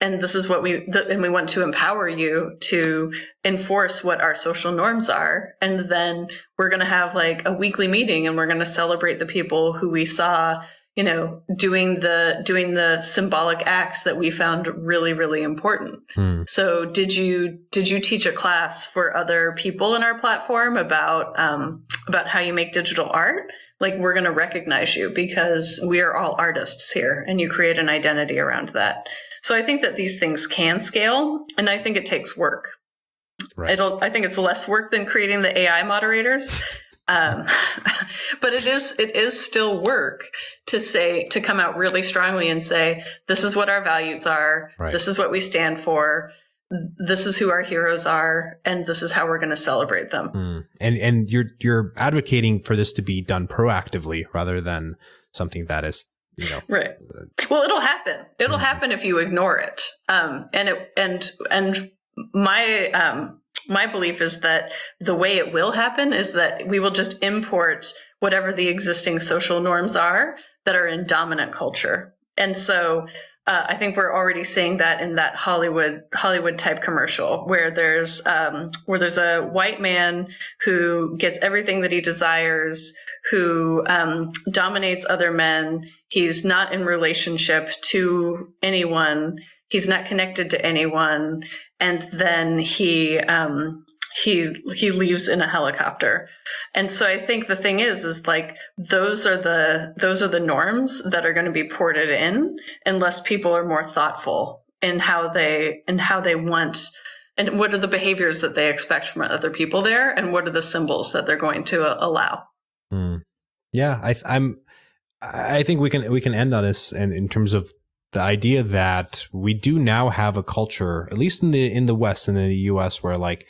this is what and we want to empower you to enforce what our social norms are. And then we're going to have like a weekly meeting, and we're going to celebrate the people who we saw, doing the symbolic acts that we found really, really important. So did you teach a class for other people in our platform about how you make digital art? Like, we're going to recognize you because we are all artists here, and you create an identity around that. So I think that these things can scale, and I think it takes work. Right. I think it's less work than creating the AI moderators. But it is still work to come out really strongly and say, this is what our values are. Right. This is what we stand for. This is who our heroes are, and this is how we're going to celebrate them. And you're advocating for this to be done proactively rather than something that is, right. Well, it'll happen. It'll happen if you ignore it. And my belief is that the way it will happen is that we will just import whatever the existing social norms are that are in dominant culture. And so I think we're already seeing that in that Hollywood type commercial where there's a white man who gets everything that he desires, who dominates other men. He's not in relationship to anyone. He's not connected to anyone. And then he leaves in a helicopter. And so I think the thing is like those are the norms that are going to be ported in unless people are more thoughtful in how they want, and what are the behaviors that they expect from other people there, and what are the symbols that they're going to allow. Yeah, I think we can end on this, and in terms of the idea that we do now have a culture, at least in the West and in the US, where like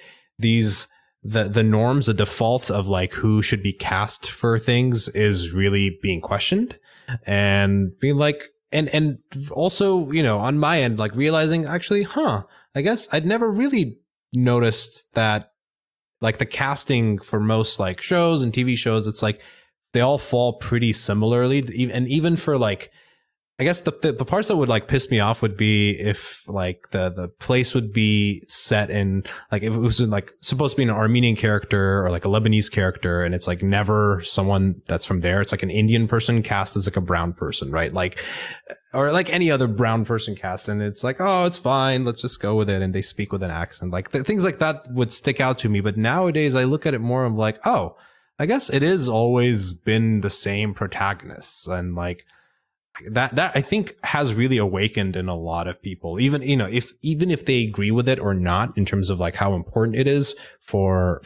the norms, the default of like who should be cast for things is really being questioned, and being like, and also, on my end, like realizing actually, I guess I'd never really noticed that like the casting for most like shows and TV shows, it's like they all fall pretty similarly. And even for like, I guess the parts that would like piss me off would be if like the place would be set in like, if it was like supposed to be an Armenian character or like a Lebanese character, and it's like never someone that's from there. It's like an Indian person cast as like a brown person, right? Like, or like any other brown person cast, and it's like, oh, it's fine, let's just go with it, and they speak with an accent. Like things like that would stick out to me. But nowadays I look at it more of like, oh, I guess it is always been the same protagonists, and like that I think has really awakened in a lot of people, even if they agree with it or not, in terms of like how important it is for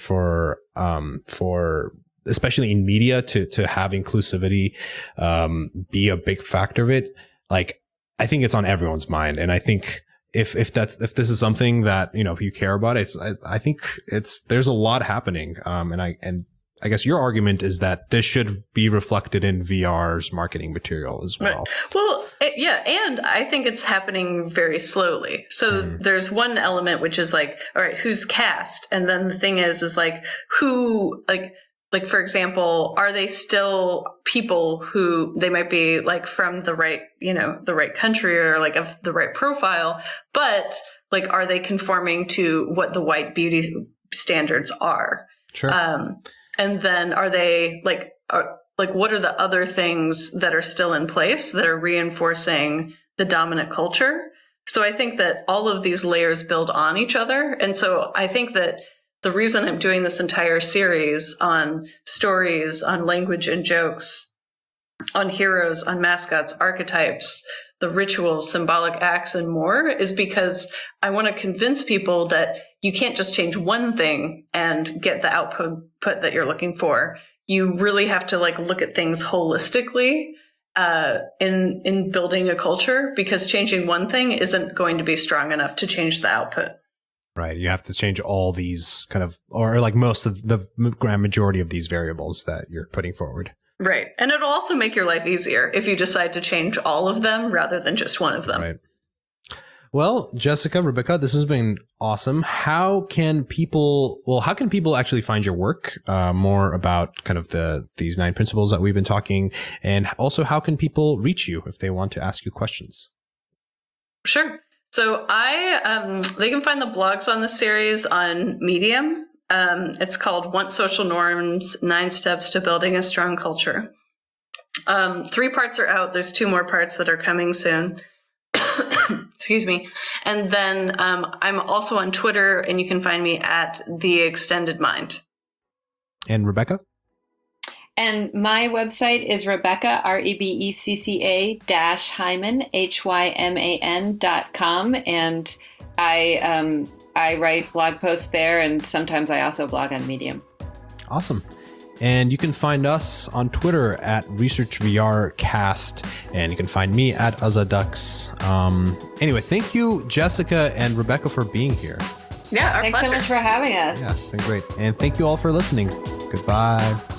especially in media to have inclusivity be a big factor of it. Like, I think it's on everyone's mind, and I think if this is something that if you care about it, I think there's a lot happening, and I guess your argument is that this should be reflected in VR's marketing material as well. Right. Well, yeah, and I think it's happening very slowly. So there's one element which is like, all right, who's cast? And then the thing is like who, like for example, are they still people who they might be like from the right, the right country or like of the right profile, but like, are they conforming to what the white beauty standards are? Sure. And then are they like what are the other things that are still in place that are reinforcing the dominant culture? So I think that all of these layers build on each other. And so I think that the reason I'm doing this entire series on stories, on language and jokes, on heroes, on mascots, archetypes, the rituals, symbolic acts, and more is because I want to convince people that you can't just change one thing and get the output that you're looking for. You really have to like look at things holistically in building a culture, because changing one thing isn't going to be strong enough to change the output. Right. You have to change all these kind of, or like most of the grand majority of these variables that you're putting forward. Right. And it'll also make your life easier if you decide to change all of them rather than just one of them. Right. Well, Jessica, Rebecca, this has been awesome. How can people actually find your work, more about kind of these 9 principles that we've been talking, and also how can people reach you if they want to ask you questions? Sure. So they can find the blogs on the series on Medium. It's called Once Social Norms, 9 Steps to Building a Strong Culture. 3 parts are out. There's 2 more parts that are coming soon. Excuse me. And then I'm also on Twitter, and you can find me at The Extended Mind. And Rebecca? And my website is Rebecca, REBECCA-Hyman, HYMAN.com. And I write blog posts there, and sometimes I also blog on Medium. Awesome. And you can find us on Twitter at ResearchVRcast, and you can find me at Azadux. Anyway, thank you, Jessica and Rebecca, for being here. Yeah, our Thanks pleasure. so much for having us. Yeah, it's been great. And thank you all for listening. Goodbye.